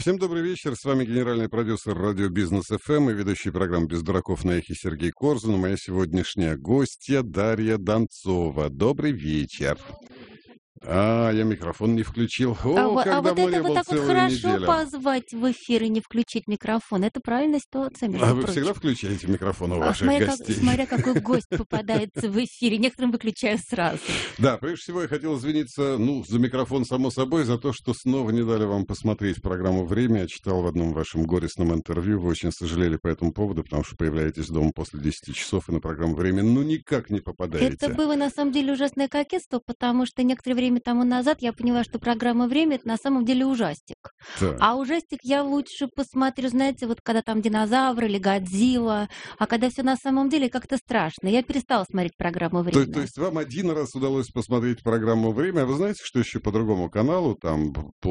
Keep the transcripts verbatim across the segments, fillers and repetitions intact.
Всем добрый вечер. С вами генеральный продюсер радио Бизнес эф эм и ведущий программы «Без дураков» на эхе Сергей Корзун. Моя сегодняшняя гостья Дарья Донцова. Добрый вечер. А, я микрофон не включил. О, А, как а вот давно это не вот был, так вот целую хорошо неделю. позвать в эфир и не включить микрофон. Это правильная ситуация, между А вы прочим. всегда включаете микрофон у А ваших смотря, как, гостей? смотря какой гость попадается в эфире. Некоторым выключаю сразу. Да, прежде всего я хотел извиниться, ну, за микрофон, само собой, за то, что снова не дали вам посмотреть программу «Время». Я читал в одном вашем горестном интервью, вы очень сожалели по этому поводу, потому что появляетесь дома после десяти часов и на программу «Время» ну никак не попадаете. Это было на самом деле ужасное кокетство, потому что некоторое время тому назад я поняла, что программа «Время» — это на самом деле ужастик. Так. А ужастик я лучше посмотрю, знаете, вот когда там динозавры или Годзилла, а когда все на самом деле как-то страшно. Я перестала смотреть программу То, «Время». то есть вам один раз удалось посмотреть программу «Время», а вы знаете, что еще по другому каналу, там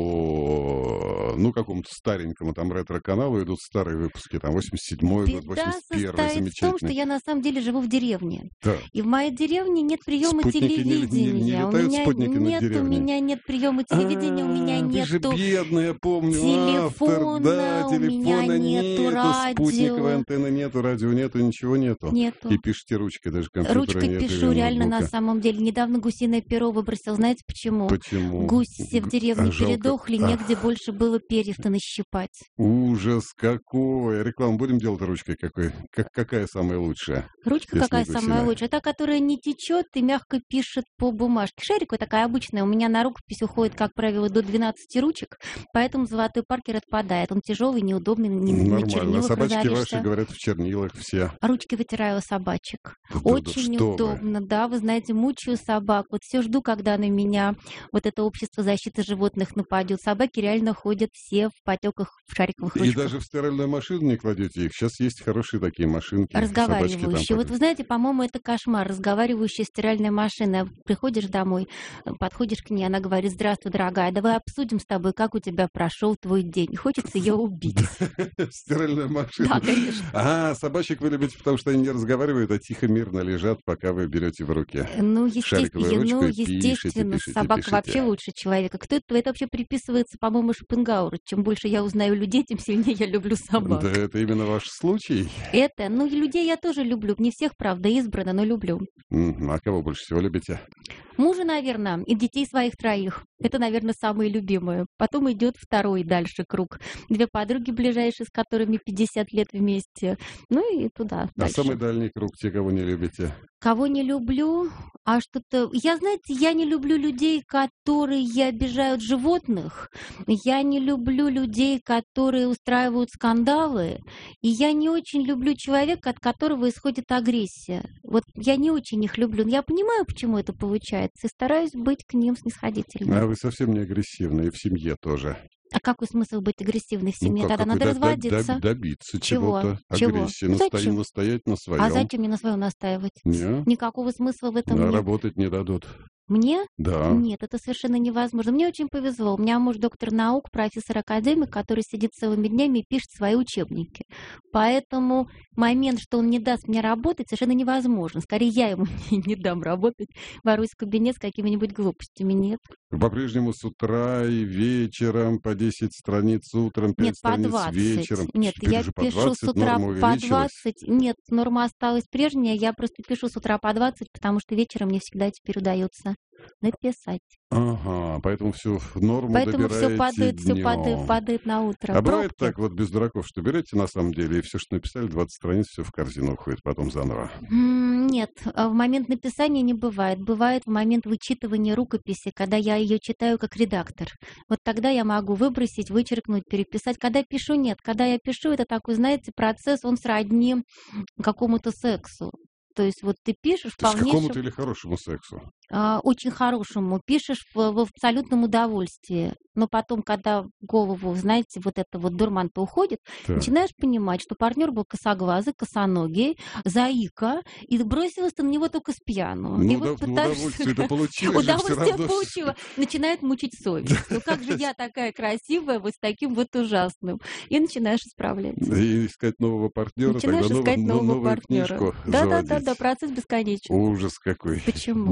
по, ну, какому-то старенькому, там ретро-каналу идут старые выпуски, там восемьдесят седьмой год, Беда восемьдесят первый, состоит в том, что замечательный. я на самом деле живу в деревне. Так. И в моей деревне нет приема Спутники не- не- не телевидения. У летают меня спутники над нет, у деревней? меня нет приема телевидения, у меня А, вы же нету бедная, я помню, автор, телефона, да, у меня телефона нету нету, спутниковой радио. антенны нету, радио нету, ничего нету. Нету. И пишите ручкой, даже компьютера Ручкой нет пишу, или реально на ноутбука. самом деле. Недавно гусиное перо выбросил. Знаете почему? Почему? Гуси все в Г- деревне а жалко. передохли, Ах. негде больше было перьев-то нащипать. Ужас какой! Рекламу будем делать ручкой какой? Как, какая самая лучшая? Ручка Если какая не самая гусиная. лучшая? Та, которая не течет и мягко пишет по бумажке. Шариковая такая обычная. У меня на рукопись уходит, как правило, до двенадцати ручек, поэтому золотой паркер отпадает. Он тяжелый, неудобный, не на Нормально. чернилах Собачки ваши, разоришься. говорят, в чернилах все. Ручки вытираю собачек. Да, да, Очень что вы. удобно, да, вы знаете, мучаю собак. Вот все жду, когда на меня вот это общество защиты животных нападет. Собаки реально ходят все в потеках в шариковых И ручках. даже в стиральную машину не кладете их. Сейчас есть хорошие такие машинки. Собачки там. Разговаривающие. Вот под- вы знаете, по-моему, это кошмар. Разговаривающая стиральная машина. Приходишь домой, подходишь к ней, она говорит: здравствуй, дорогая, давай обсудим с тобой, как у тебя прошел твой день. Хочется ее убить. Стиральная машина. Да, конечно. А, собачек вы любите, потому что они не разговаривают, а тихо, мирно лежат, пока вы берете в руки. Ну, Шариковой естественно, ручкой ну, пишете, естественно, пишете, собака пишете. вообще лучше человека. Кто это? Это вообще приписывается, по-моему, Шопенгауэру. Чем больше я узнаю людей, тем сильнее я люблю собак. Да, это именно ваш случай. Это, ну, и людей я тоже люблю. Не всех, правда, избрано, но люблю. М, А кого больше всего любите? Мужа, наверное, и детей своих троих. Это, наверное, самые любимые. Потом идет второй дальше круг. Две подруги ближайшие, с которыми пятьдесят лет вместе. Ну и туда А дальше. самый дальний круг, те, кого не любите? Кого не люблю, а что-то... Я, знаете, я не люблю людей, которые обижают животных. Я не люблю людей, которые устраивают скандалы. И я не очень люблю человека, от которого исходит агрессия. Вот я не очень их люблю. Но я понимаю, почему это получается, и стараюсь быть к ним снисходительной. А вы совсем не агрессивны, и в семье тоже. А какой смысл быть агрессивной в Ну, семье? как, Тогда какой надо до- до- разводиться. до- добиться Чего? чего-то, Чего? агрессии, Зачем? настоять, настоять на своем. А зачем мне на своем настаивать? Не? Никакого смысла в этом А нет. работать не дадут. Мне? Да. Нет, это совершенно невозможно. Мне очень повезло. У меня муж доктор наук, профессор-академик, который сидит целыми днями и пишет свои учебники. Поэтому момент, что он не даст мне работать, совершенно невозможно. Скорее, я ему не дам работать, ворусь в кабинет с какими-нибудь глупостями. Нет. Вы по-прежнему с утра и вечером по десять страниц утром, пять Нет, по страниц двадцать. вечером. Нет, Теперь я уже по пишу с двадцать, утра норма по увеличилась. двадцать. Нет, норма осталась прежняя. Я просто пишу с утра по двадцать, потому что вечером мне всегда теперь удается написать. Ага, поэтому все в норму Поэтому все добираете падает, все днем. падает, падает на утро. А бывает Пробки. так вот без дураков, что берете на самом деле и все, что написали, двадцать страниц, все в корзину уходит, потом заново. М, Нет, а в момент написания не бывает. Бывает в момент вычитывания рукописи, когда я ее читаю как редактор. Вот тогда я могу выбросить, вычеркнуть, переписать. Когда пишу, нет. Когда я пишу, это такой, знаете, процесс, он сродни какому-то сексу. То есть вот ты пишешь в То есть полнейшем... какому-то или хорошему сексу? а, очень хорошему, пишешь в, в абсолютном удовольствии. Но потом, когда в голову, знаете, вот это вот дурман-то уходит, Так. начинаешь понимать, что партнер был косоглазый, косоногий, заика, и бросилась ты на него только с пьяну. Ну, и удов- ну, удовольствие-то получили же всё Удовольствие равно. получила. Начинает мучить совесть. Ну как же я такая красивая, вот с таким вот ужасным. И начинаешь исправляться. И искать нового партнера, Начинаешь тогда искать новую, нового новую партнера. книжку Да, да, да, заводить. да, процесс бесконечен. Ужас какой. Почему? Да не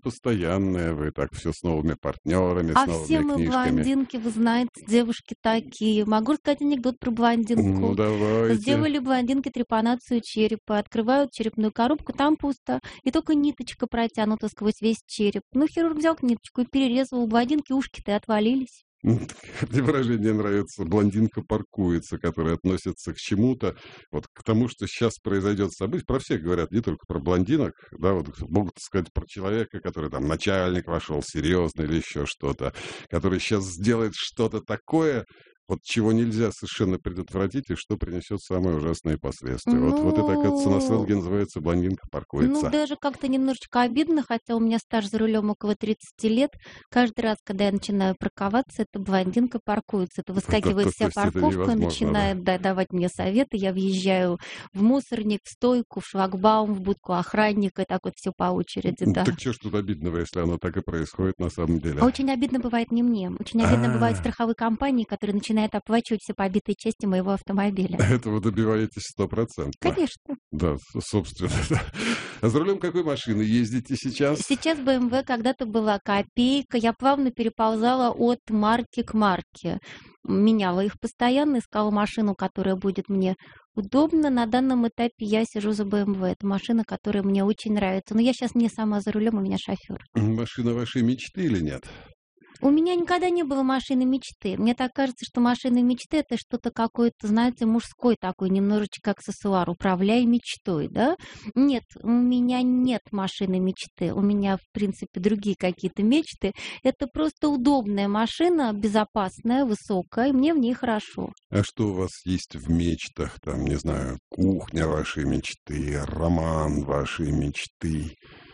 постоянная, вы так все с новыми партнерами, с А новыми все мы книжками. блондинки, вы знаете, девушки такие. Могу рассказать анекдот про Ну, блондинку. давайте. Сделали блондинки трепанацию черепа, открывают черепную коробку, там пусто, и только ниточка протянута сквозь весь череп. Ну, хирург взял ниточку и перерезал, у блондинки ушки-то и отвалились. Мне выражение нравится. Блондинка паркуется, которая относится к чему-то, вот к тому, что сейчас произойдет событие. Про всех говорят, не только про блондинок, да, вот могут сказать про человека, который там начальник вошел, серьезный или еще что-то, который сейчас сделает что-то такое, вот чего нельзя совершенно предотвратить и что принесет самые ужасные последствия. Вот, вот это, оказывается, на сленге Ну, называется «блондинка ну, паркуется». даже как-то немножечко обидно, хотя у меня стаж за рулем около тридцати лет. Каждый раз, когда я начинаю парковаться, эта блондинка паркуется. Это То, выскакивает то- то вся есть это парковка, невозможно, да. начинает да- давать мне советы. Я въезжаю в мусорник, в стойку, в шлагбаум, в будку охранника, и так вот все по очереди, Ну, да. Так что ж тут обидного, если оно так и происходит на самом деле? А очень обидно бывает не мне. Очень обидно бывает А, страховой компании, которые начинают оплачивать все побитые части моего автомобиля. этого добиваетесь стопроцентно. Конечно. Да, с- собственно. Да. А за рулем какой машины ездите сейчас? Сейчас бэ эм вэ когда-то была копейка. Я плавно переползала от марки к марке. Меняла их постоянно, искала машину, которая будет мне удобна. На данном этапе я сижу за бэ эм вэ. Это машина, которая мне очень нравится. Но я сейчас не сама за рулем, у меня шофер. Машина вашей мечты или нет? У меня никогда не было машины мечты. Мне так кажется, что машина мечты — это что-то какое-то, знаете, мужской такой, немножечко аксессуар. Управляй мечтой, да? Нет, у меня нет машины мечты. У меня, в принципе, другие какие-то мечты. Это просто удобная машина, безопасная, высокая, и мне в ней хорошо. А что у вас есть в мечтах? Там, не знаю, кухня вашей мечты, роман вашей мечты,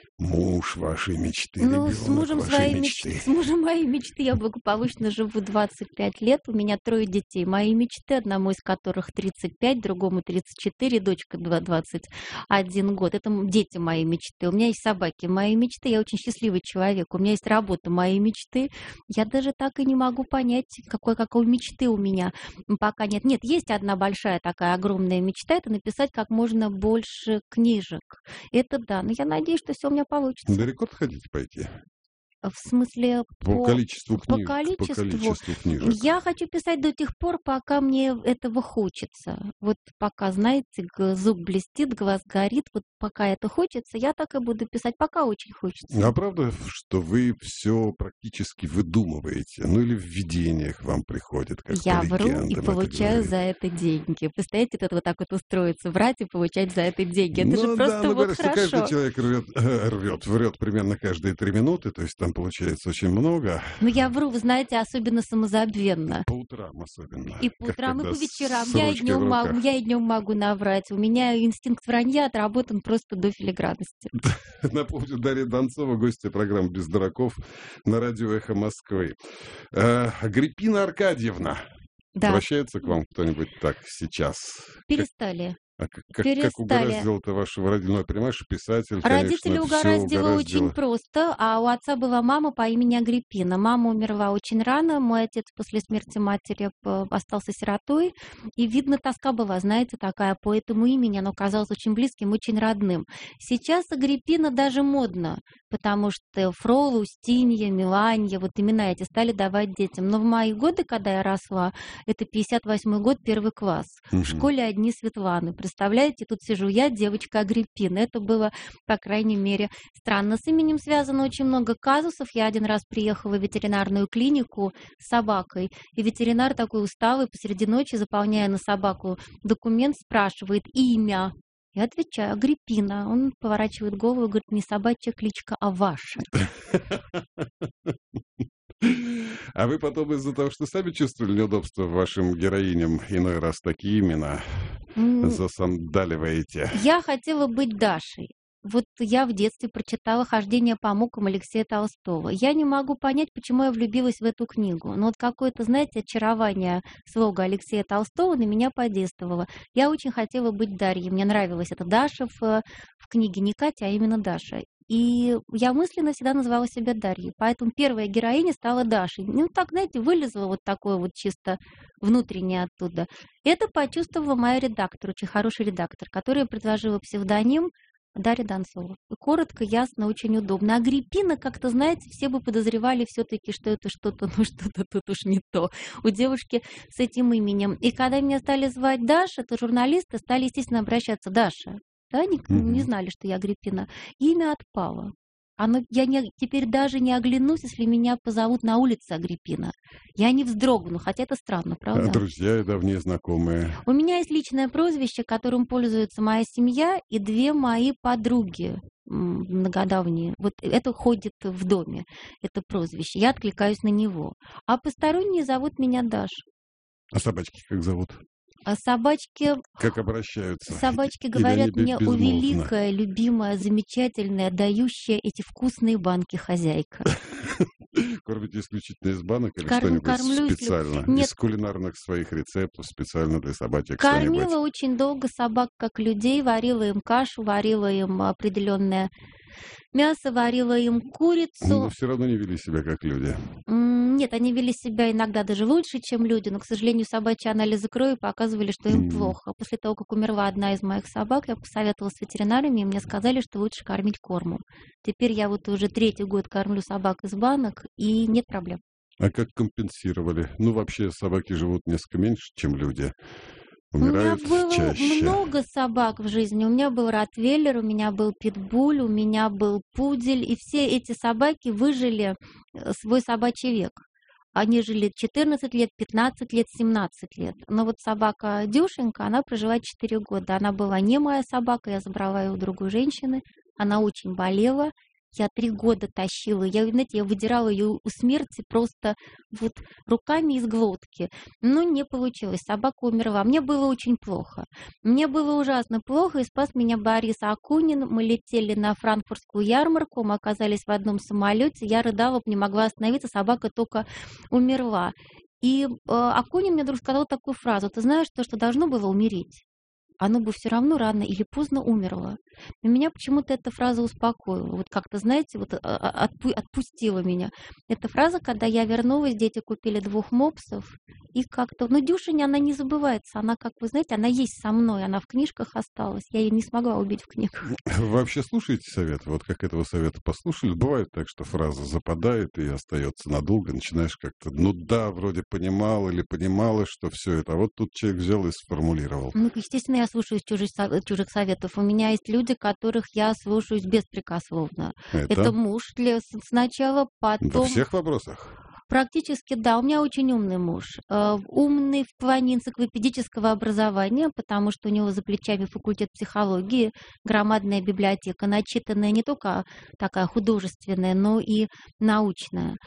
муж вашей мечты, Ну, с ребенок мужем вашей своей мечты, мечты. с мужем моей мечты я благополучно живу двадцать пять лет. У меня трое детей. Мои мечты, одному из которых тридцать пять, другому тридцать четыре, дочка два- двадцать один год. Это м- дети моей мечты. У меня есть собаки моей мечты. Я очень счастливый человек. У меня есть работа моей мечты. Я даже так и не могу понять, какой, какой мечты у меня м, пока нет. Нет, есть одна большая такая огромная мечта. Это написать как можно больше книжек. Это да. Но я надеюсь, что все у меня получится. Далеко хотите пойти? В смысле, По по, количеству по книг, по количеству. количеству книжек. Я хочу писать до тех пор, пока мне этого хочется. Вот пока, знаете, г- зуб блестит, глаз горит, вот пока это хочется, я так и буду писать, пока очень хочется. А правда, что вы все практически выдумываете? Ну или в видениях вам приходит, как Я по вру и легендам это получаю говорит? за это деньги. Представляете, это вот так вот устроиться, врать и получать за это деньги. Это же Ну да, просто но вот говорят, что каждый хорошо. человек рвет, э, рвет, врет примерно каждые три минуты, то есть там получается очень много. Но я вру, вы знаете, особенно самозабвенно. По утрам особенно, И по как утрам, и когда по вечерам. с Я и ручкой в днем могу, руках. я и днем могу наврать. У меня инстинкт вранья отработан просто до филигранности. Напомню, Дарья Донцова, гостья программы «Без дураков» на радио «Эхо Москвы». Э, Агриппина Аркадьевна, Да, обращается к вам кто-нибудь так сейчас? Как, перестали. а как, как, как Перестали. угораздило-то вашего родителя? Понимаешь, писатель, конечно, Родители все угораздило очень угораздило. просто, а у отца была мама по имени Агриппина. Мама умерла очень рано, мой отец после смерти матери п- остался сиротой, и, видно, тоска была, знаете, такая по этому имени, оно казалось очень близким, очень родным. Сейчас Агриппина даже модно, потому что Фрол, Устинья, Миланья, вот имена эти стали давать детям. Но в мои годы, когда я росла, это пятьдесят восьмой год, первый класс, в Мгм. школе одни Светланы. Представляете, тут сижу я, девочка Агриппина. Это было, по крайней мере, странно. С именем связано очень много казусов. Я один раз приехала в ветеринарную клинику с собакой, и ветеринар такой усталый посреди ночи, заполняя на собаку документ, спрашивает имя. Я отвечаю: Агриппина. Он поворачивает голову и говорит: не собачья кличка, а ваша. А вы потом из-за того, что сами чувствовали неудобства вашим героиням, иной раз такие имена М, засандаливаете? Я хотела быть Дашей. Вот я в детстве прочитала «Хождение по мукам» Алексея Толстого. Я не могу понять, почему я влюбилась в эту книгу. Но вот какое-то, знаете, очарование слога Алексея Толстого на меня подействовало. Я очень хотела быть Дарьей. Мне нравилась эта Даша в, э, в книге, не Катя, а именно Даша. И я мысленно всегда называла себя Дарьей. Поэтому первая героиня стала Дашей. Ну, так, знаете, вылезла вот такое вот чисто внутреннее оттуда. Это почувствовала моя редактор, очень хороший редактор, которая предложила псевдоним Дарья Донцова. Коротко, ясно, очень удобно. Агриппина, как-то, знаете, все бы подозревали все-таки, что это что-то, ну что-то тут уж не то. У девушки с этим именем. И когда меня стали звать Даша, то журналисты стали, естественно, обращаться Даша. Да, не, не знали, что я Агриппина. Имя отпало. Оно, я не, теперь даже не оглянусь, если меня позовут на улице Агриппина. Я не вздрогну, хотя это странно, правда? Друзья и давние знакомые. У меня есть личное прозвище, которым пользуется моя семья и две мои подруги многодавние. Вот это ходит в доме, это прозвище. Я откликаюсь на него. А посторонние зовут меня Даша. А собачки как зовут? А собачки... Как обращаются? Собачки говорят мне: «О, великая, любимая, замечательная, дающая эти вкусные банки хозяйка». Кормите исключительно из банок или Корм, что-нибудь специально? Нет. Из кулинарных своих рецептов специально для собачек Кормила что-нибудь? очень долго собак, как людей, варила им кашу, варила им определенное мясо, варила им курицу. Но все равно не вели себя как люди. Нет, они вели себя иногда даже лучше, чем люди, но, к сожалению, собачьи анализы крови показывали, что им Mm. плохо. После того, как умерла одна из моих собак, я посоветовалась с ветеринарами, и мне сказали, что лучше кормить кормом. Теперь я вот уже третий год кормлю собак из банок, и нет проблем. А как компенсировали? Ну, вообще, собаки живут несколько меньше, чем люди. У меня Умирают было чаще. много собак в жизни. У меня был ротвейлер, у меня был питбуль, у меня был пудель. И все эти собаки выжили свой собачий век. Они жили четырнадцать лет, пятнадцать лет, семнадцать лет. Но вот собака Дюшенька, она прожила четыре года. Она была не моя собака, я забрала ее у другой женщины. Она очень болела. Я три года тащила. Я, знаете, я выдирала ее у смерти просто вот руками из глотки. Но не получилось. Собака умерла. Мне было очень плохо. Мне было ужасно плохо, и спас меня Борис Акунин. Мы летели на франкфуртскую ярмарку, мы оказались в одном самолете. Я рыдала, не могла остановиться, собака только умерла. И э, Акунин мне вдруг сказал такую фразу: «Ты знаешь, то, что должно было умереть, оно бы все равно рано или поздно умерло». И меня почему-то эта фраза успокоила. Вот как-то, знаете, вот отпу- отпустила меня. Эта фраза, когда я вернулась, дети купили двух мопсов, и как-то... Ну, Дюшиня, она не забывается. Она, как вы знаете, она есть со мной, она в книжках осталась. Я ее не смогла убить в книгах. Вы вообще слушаете советы? Вот как этого совета послушали? Бывает так, что фраза западает и остается надолго. Начинаешь как-то, ну да, вроде понимал или понимала, что все это. А вот тут человек взял и сформулировал. Ну, естественно, я слушаюсь чужих, чужих советов. У меня есть люди, которых я слушаюсь беспрекословно. Это, Это муж для, сначала, потом... Во всех вопросах? Практически, да. У меня очень умный муж. Э, умный в плане энциклопедического образования, потому что у него за плечами факультет психологии, громадная библиотека, начитанная не только такая художественная, но и научная.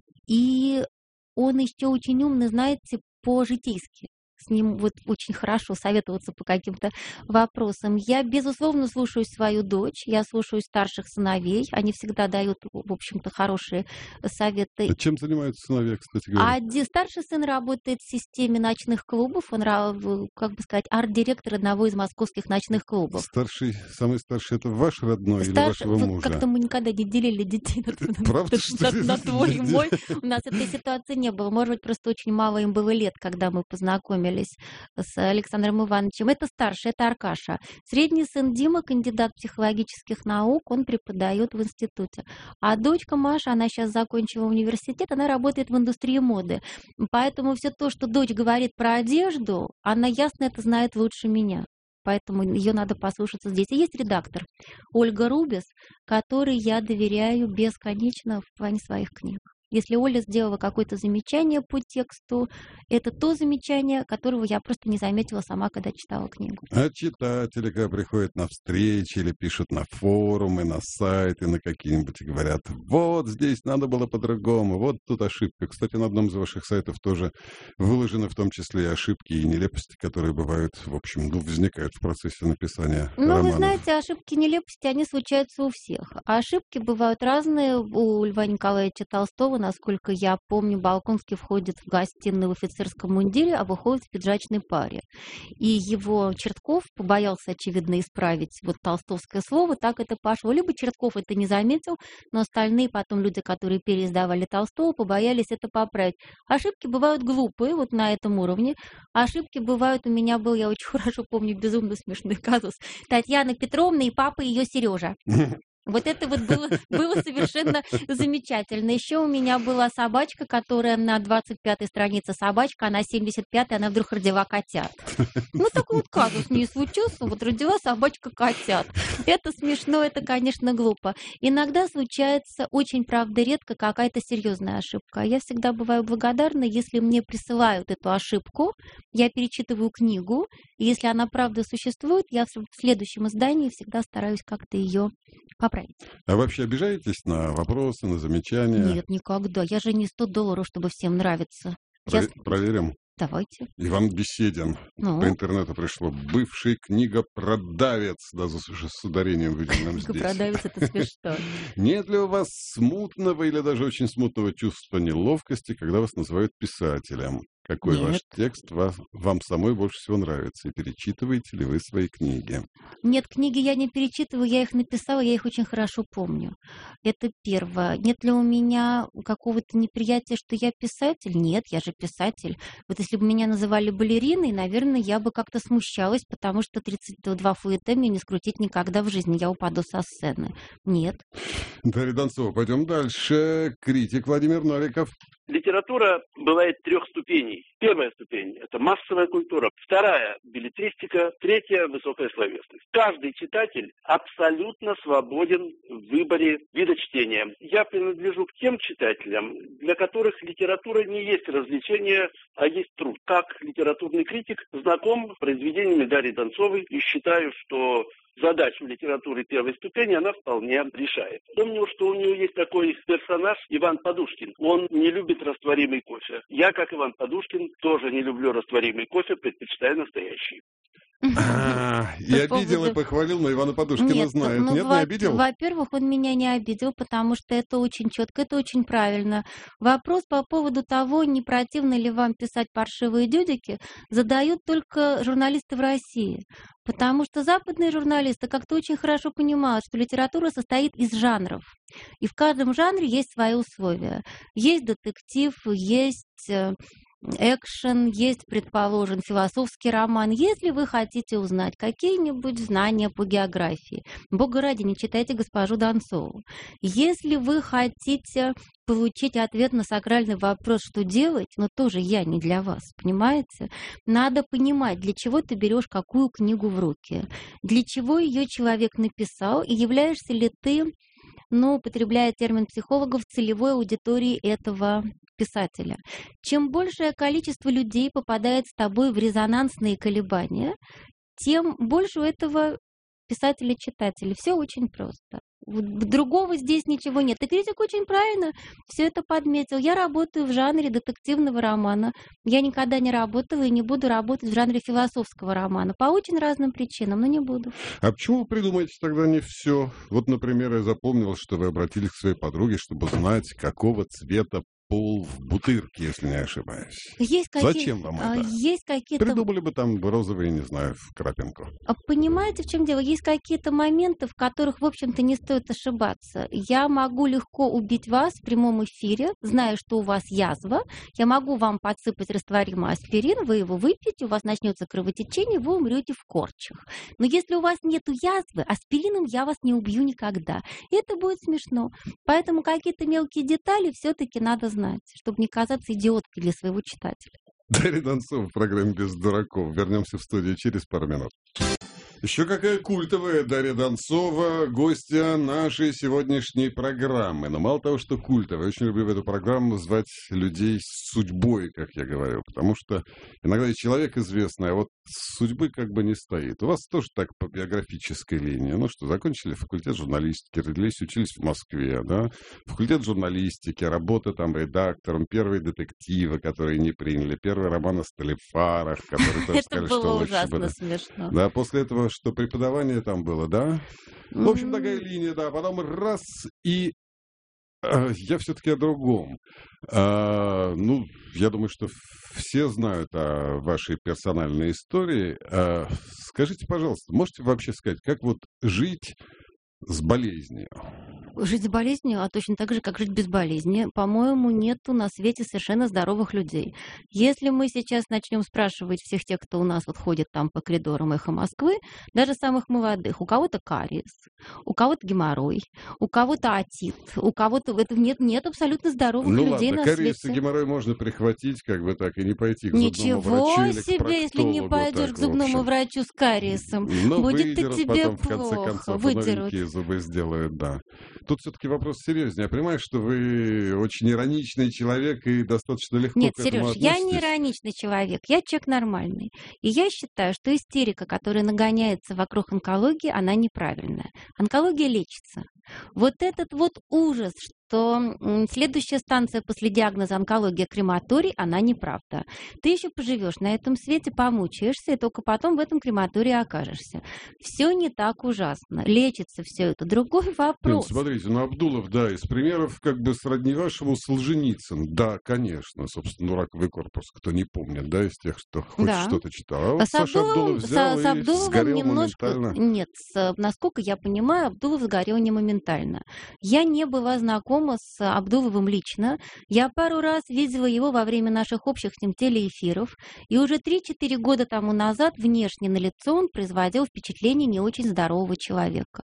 И он еще очень умный, знаете, по-житейски. С ним вот очень хорошо советоваться по каким-то вопросам. Я, безусловно, слушаю свою дочь, я слушаю старших сыновей. Они всегда дают, в общем-то, хорошие советы. А чем занимаются сыновья, кстати говоря? А ди- старший сын работает в системе ночных клубов. Он, ра- в- как бы сказать, арт-директор одного из московских ночных клубов. Старший, самый старший, это ваш родной или Старший- вашего вот мужа? как-то мы никогда не делили детей на- Правда, на- что ли? на- на твой и мой. У нас этой ситуации не было. Может быть, просто очень мало им было лет, когда мы познакомились с Александром Ивановичем. Это старший, это Аркаша. Средний сын Дима, кандидат психологических наук, он преподает в институте. А дочка Маша, она сейчас закончила университет, она работает в индустрии моды. Поэтому все то, что дочь говорит про одежду, она ясно это знает лучше меня. Поэтому ее надо послушаться здесь. И есть редактор Ольга Рубис, которой я доверяю бесконечно в плане своих книг. Если Оля сделала какое-то замечание по тексту, это то замечание, которого я просто не заметила сама, когда читала книгу. А читатели, когда приходят на встречи или пишут на форумы, на сайты, на какие-нибудь и говорят: вот здесь надо было по-другому, вот тут ошибка. Кстати, на одном из ваших сайтов тоже выложены в том числе и ошибки, и нелепости, которые бывают, в общем, ну, возникают в процессе написания Ну, романов. вы знаете, ошибки, нелепости, они случаются у всех. А ошибки бывают разные. У Льва Николаевича Толстого, насколько я помню, Болконский входит в гостиную в офицерском мундире, а выходит в пиджачной паре. И его Чертков побоялся, очевидно, исправить вот толстовское слово, так это пошло. Либо Чертков это не заметил, но остальные потом люди, которые переиздавали Толстого, побоялись это поправить. Ошибки бывают глупые, вот на этом уровне. Ошибки бывают, у меня был, я очень хорошо помню, безумно смешной казус. Татьяна Петровна и папа ее Сережа. Вот это вот было, было совершенно замечательно. Еще у меня была собачка, которая на двадцать пятой странице собачка, а на семьдесят пятой она вдруг родила котят. Ну, такой вот казус не случился, вот родила собачка котят. Это смешно, это, конечно, глупо. Иногда случается, очень, правда, редко какая-то серьезная ошибка. Я всегда бываю благодарна, если мне присылают эту ошибку, я перечитываю книгу, и если она, правда, существует, я в следующем издании всегда стараюсь как-то ее поправить. А вообще обижаетесь на вопросы, на замечания? Нет, никогда. Я же не сто долларов, чтобы всем нравиться. Провер... Я... Проверим. Давайте. Иван Беседин. Ну? По интернету пришло. Бывший книгопродавец. Даже с ударением выделенным здесь. Книгопродавец, это смешно. Нет ли у вас смутного или даже очень смутного чувства неловкости, когда вас называют писателем? Какой Нет. ваш текст вас, вам самой больше всего нравится? И перечитываете ли вы свои книги? Нет, книги я не перечитываю, я их написала, я их очень хорошо помню. Это первое. Нет ли у меня какого-то неприятия, что я писатель? Нет, я же писатель. Вот если бы меня называли балериной, наверное, я бы как-то смущалась, потому что тридцать два фуэте мне не скрутить никогда в жизни, я упаду со сцены. Нет. Дарья Донцова, пойдем дальше. Критик Владимир Новиков. Литература бывает трех ступеней. Первая ступень – это массовая культура. Вторая – беллетристика. Третья – высокая словесность. Каждый читатель абсолютно свободен в выборе вида чтения. Я принадлежу к тем читателям, для которых литература не есть развлечение, а есть труд. Как литературный критик знаком с произведениями Дарьи Донцовой и считаю, что задачу литературы первой ступени она вполне решает. Помню, что у нее есть такой персонаж Иван Подушкин. Он не любит растворимый кофе. Я, как Иван Подушкин, тоже не люблю растворимый кофе, предпочитаю настоящий. А, и обидел, и похвалил, но Ивана Подушкина Нет, знает. ну, Нет, во- не обидел? Во-первых, он меня не обидел, потому что это очень четко, это очень правильно. Вопрос по поводу того, не противно ли вам писать паршивые дюдики, задают только журналисты в России. Потому что западные журналисты как-то очень хорошо понимают, что литература состоит из жанров. И в каждом жанре есть свои условия. Есть детектив, есть э, экшен, есть, предположим, философский роман. Если вы хотите узнать какие-нибудь знания по географии, бога ради, не читайте госпожу Донцову. Если вы хотите получить ответ на сакральный вопрос, что делать, но тоже я не для вас, понимаете? Надо понимать, для чего ты берешь какую книгу в руки, для чего ее человек написал, и являешься ли ты, ну, употребляя термин психологов, целевой аудиторией этого писателя. Чем большее количество людей попадает с тобой в резонансные колебания, тем больше у этого писателя-читателя. Все очень просто. Другого здесь ничего нет. И критик очень правильно все это подметил. Я работаю в жанре детективного романа. Я никогда не работала и не буду работать в жанре философского романа. По очень разным причинам, но не буду. А почему вы придумаете тогда не все? Вот, например, я запомнил, что вы обратились к своей подруге, чтобы узнать, какого цвета пол в Бутырке, если не ошибаюсь. Есть какие... Зачем вам это? Есть какие-то... Придумали бы там розовые, не знаю, в крапинку. Понимаете, в чем дело? Есть какие-то моменты, в которых, в общем-то, не стоит ошибаться. Я могу легко убить вас в прямом эфире, зная, что у вас язва. Я могу вам подсыпать растворимый аспирин, вы его выпьете, у вас начнется кровотечение, вы умрете в корчах. Но если у вас нет язвы, аспирином я вас не убью никогда. И это будет смешно. Поэтому какие-то мелкие детали все-таки надо знать, чтобы не казаться идиоткой для своего читателя. Дарья Донцова в программе «Без дураков». Вернемся в студию через пару минут. Еще какая культовая Дарья Донцова, гостья нашей сегодняшней программы. Но мало того, что культовая, я очень люблю в эту программу звать людей с судьбой, как я говорю. Потому что иногда и человек известный, а вот судьбы как бы не стоит. У вас тоже так по биографической линии. Ну что, закончили факультет журналистики, родились, учились в Москве, да? Факультет журналистики, работа там редактором, первые детективы, которые не приняли, первый роман о Сталифарах, который тоже сказали, что лучше бы. Это было ужасно смешно. Да, после этого что преподавание там было, да? В общем, такая линия, да. Потом раз и А, Я все-таки о другом. А, Ну, я думаю, что все знают о вашей персональной истории. А, Скажите, пожалуйста, можете вообще сказать, как вот жить с болезнью? Жить с болезнью, а точно так же, как жить без болезни, по-моему, нету на свете совершенно здоровых людей. Если мы сейчас начнем спрашивать всех тех, кто у нас вот ходит там по коридорам «Эхо Москвы», даже самых молодых, у кого-то кариес, у кого-то геморрой, у кого-то отит, у кого-то... Это нет, нет абсолютно здоровых Ну людей ладно, на кариес и свете. геморрой можно прихватить, как бы так, и не пойти к зубному Ничего врачу или к себе, если не проктологу, пойдешь так, к в зубному общем. врачу с кариесом. Но Будет-то выдерут тебе потом, в конце плохо. концов, и Выдерут. новенькие зубы сделают, да. Тут все-таки вопрос серьезнее. Я понимаю, что вы очень ироничный человек и достаточно легко Нет, к этому Сереж, я не относитесь. ироничный человек, я человек нормальный. И я считаю, что истерика, которая нагоняется вокруг онкологии, она неправильная. Онкология лечится. Вот этот вот ужас, что м, следующая станция после диагноза онкология крематорий, она неправда. Ты еще поживешь на этом свете, помучаешься, и только потом в этом крематории окажешься. Все не так ужасно. Лечится все это. Другой Нет, вопрос. смотрите, ну Абдулов, да, из примеров как бы сродни вашему Солженицын. Да, конечно, собственно, ну, раковый корпус, кто не помнит, да, из тех, кто хоть Да. что-то читал. А вот А с Саша Абдулов Абдуловым, взял с, с и Абдуловым сгорел немножко... моментально. Нет, с- насколько я понимаю, Абдулов сгорел не моментально. Я не была знакома с Абдуловым лично. Я пару раз видела его во время наших общих с ним телеэфиров. И уже три-четыре года тому назад внешне на лицо он производил впечатление не очень здорового человека.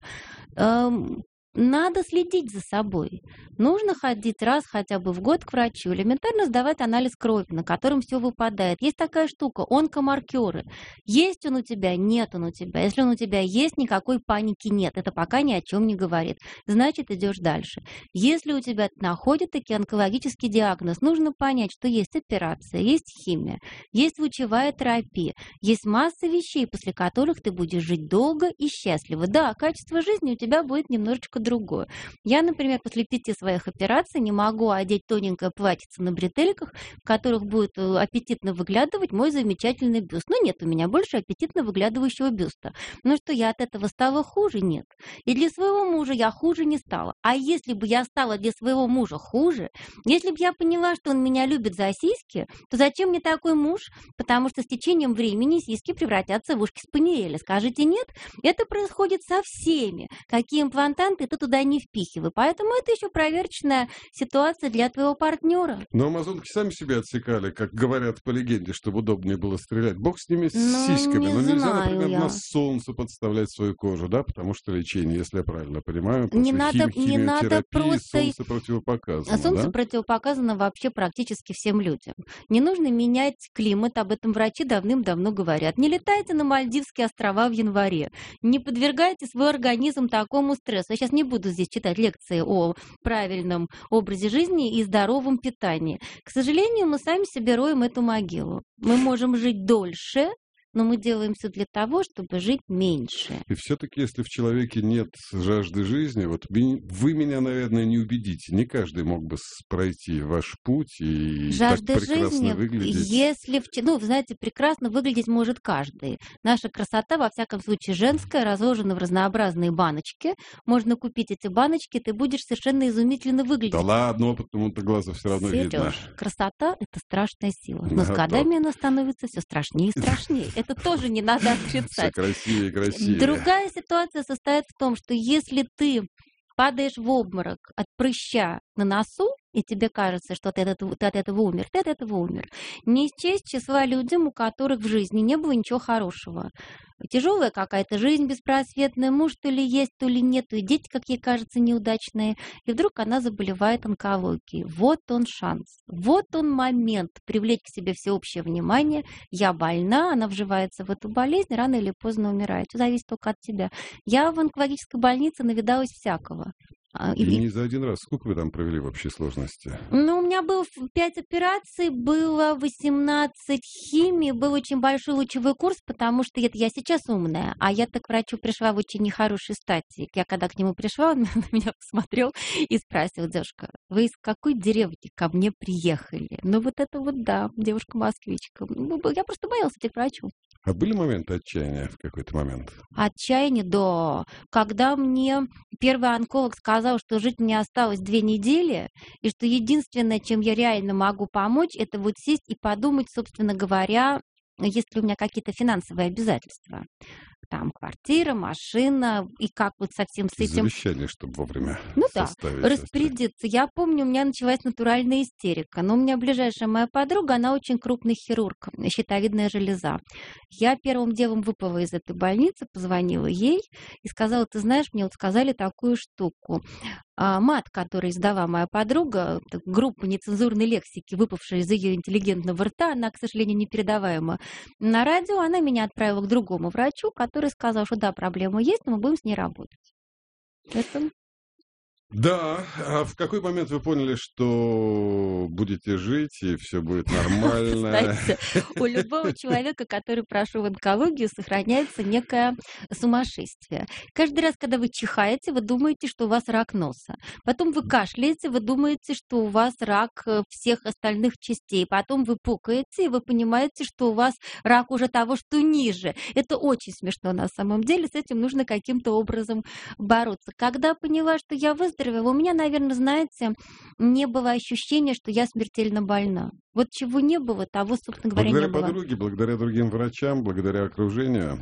Эм, Надо следить за собой. Нужно ходить раз хотя бы в год к врачу, элементарно сдавать анализ крови, на котором все выпадает. Есть такая штука, онкомаркеры. Есть он у тебя, нет он у тебя. Если он у тебя есть, никакой паники нет. Это пока ни о чем не говорит. Значит, идешь дальше. Если у тебя находят таки онкологический диагноз, нужно понять, что есть операция, есть химия, есть лучевая терапия, есть масса вещей, после которых ты будешь жить долго и счастливо. Да, качество жизни у тебя будет немножечко другое. Я, например, после пяти своих операций не могу одеть тоненькое платьице на бретельках, в которых будет э, аппетитно выглядывать мой замечательный бюст. Но нет у меня больше аппетитно выглядывающего бюста. Но что, я от этого стала хуже? Нет. И для своего мужа я хуже не стала. А если бы я стала для своего мужа хуже, если бы я поняла, что он меня любит за сиськи, то зачем мне такой муж? Потому что с течением времени сиськи превратятся в ушки спаниеля. Скажите нет? Это происходит со всеми. Какие имплантанты ты туда не впихивай. Поэтому это еще проверочная ситуация для твоего партнера. Но амазонки сами себя отсекали, как говорят по легенде, чтобы удобнее было стрелять. Бог с ними, с Ну, сиськами. не Но нельзя, знаю например, я. на солнце подставлять свою кожу, да, потому что лечение, если я правильно понимаю, после Не надо, хим- не надо химиотерапии просто... солнце противопоказано, А солнце да? противопоказано вообще практически всем людям. Не нужно менять климат, об этом врачи давным-давно говорят. Не летайте на Мальдивские острова в январе. Не подвергайте свой организм такому стрессу. Я сейчас не буду здесь читать лекции о правильном образе жизни и здоровом питании. К сожалению, мы сами себе роем эту могилу. Мы можем жить дольше, но мы делаем все для того, чтобы жить меньше. И все-таки, если в человеке нет жажды жизни, вот ми- вы меня, наверное, не убедите. Не каждый мог бы с- пройти ваш путь и Жажда так прекрасно жизни, выглядеть. если, в, ч- ну, вы знаете, прекрасно выглядеть может каждый. Наша красота, во всяком случае, женская, разложена в разнообразные баночки. Можно купить эти баночки, ты будешь совершенно изумительно выглядеть. Да ладно, опытному-то глазу все равно видно. Серёж, красота — это страшная сила. Но с Да, годами она становится все страшнее и страшнее. Это тоже не надо Все отрицать. красивее и красивее. Другая ситуация состоит в том, что если ты падаешь в обморок от прыща на носу, и тебе кажется, что ты от этого, ты от этого умер, ты от этого умер. Не счесть числа людям, у которых в жизни не было ничего хорошего. Тяжелая какая-то жизнь беспросветная, муж то ли есть, то ли нет, и дети, как ей кажется, неудачные. И вдруг она заболевает онкологией. Вот он шанс, вот он момент привлечь к себе всеобщее внимание. Я больна, она вживается в эту болезнь, рано или поздно умирает. Все зависит только от тебя. Я в онкологической больнице навидалась всякого. А, И и- не за один раз. Сколько вы там провели в общей сложности? Ну, у меня было пять операций, было восемнадцать химий, был очень большой лучевой курс, потому что это я сейчас умная, а я так к врачу пришла в очень нехорошей стадии. Я когда к нему пришла, он на меня посмотрел и спросил: девушка, вы из какой деревни ко мне приехали? Ну, вот это вот да, девушка-москвичка. Ну, я просто боялась идти к врачу. А были моменты отчаяния в какой-то момент? Отчаяние, да. Когда мне первый онколог сказал, что жить мне осталось две недели, и что единственное, чем я реально могу помочь, это вот сесть и подумать, собственно говоря, есть ли у меня какие-то финансовые обязательства. Там квартира, машина, и как вот совсем с этим... Завещание, чтобы вовремя Ну да, составить. распорядиться. Я помню, у меня началась натуральная истерика. Но у меня ближайшая моя подруга, она очень крупный хирург, щитовидная железа. Я первым делом выпала из этой больницы, позвонила ей и сказала: ты знаешь, мне вот сказали такую штуку. А мат, который издала моя подруга, группа нецензурной лексики, выпавшая из ее интеллигентного рта, она, к сожалению, непередаваема. На радио она меня отправила к другому врачу, который сказал, что да, проблема есть, но мы будем с ней работать. Это... Да, а в какой момент вы поняли, что будете жить и все будет нормально? Кстати, у любого человека, который прошел в онкологию, сохраняется некое сумасшествие. Каждый раз, когда вы чихаете, вы думаете, что у вас рак носа. Потом вы кашляете, вы думаете, что у вас рак всех остальных частей. Потом вы пукаете, и вы понимаете, что у вас рак уже того, что ниже. Это очень смешно на самом деле. С этим нужно каким-то образом бороться. Когда поняла, что я выздоровела, у меня, наверное, знаете, не было ощущения, что я смертельно больна. Вот чего не было, того, собственно говоря, благодаря не было. Благодаря подруге, благодаря другим врачам, благодаря окружению?